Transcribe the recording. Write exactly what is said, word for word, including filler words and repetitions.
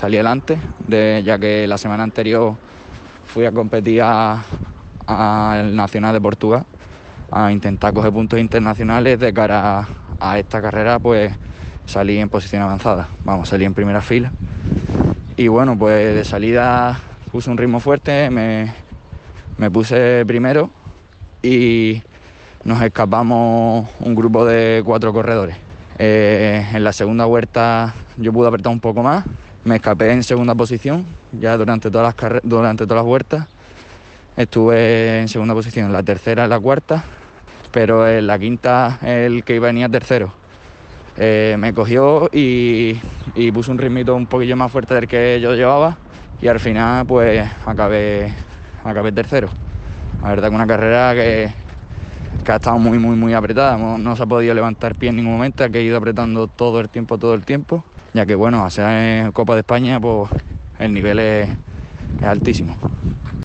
salí adelante, de, ya que la semana anterior fui a competir al Nacional de Portugal, a intentar coger puntos internacionales de cara a, a esta carrera. Pues salí en posición avanzada, vamos, salí en primera fila. Y bueno, pues de salida puse un ritmo fuerte, me, me puse primero y nos escapamos un grupo de cuatro corredores. Eh, en la segunda vuelta yo pude apretar un poco más, me escapé en segunda posición, ya durante todas las, carre- durante todas las vueltas estuve en segunda posición, en la tercera, en la cuarta, pero en la quinta el que iba venía tercero. Eh, me cogió y, y puso un ritmito un poquillo más fuerte del que yo llevaba y al final pues acabé, acabé tercero. La verdad que una carrera que, que ha estado muy muy muy apretada, no, no se ha podido levantar pie en ningún momento, que he ido apretando todo el tiempo, todo el tiempo, ya que bueno, a ser en Copa de España pues el nivel es, es altísimo.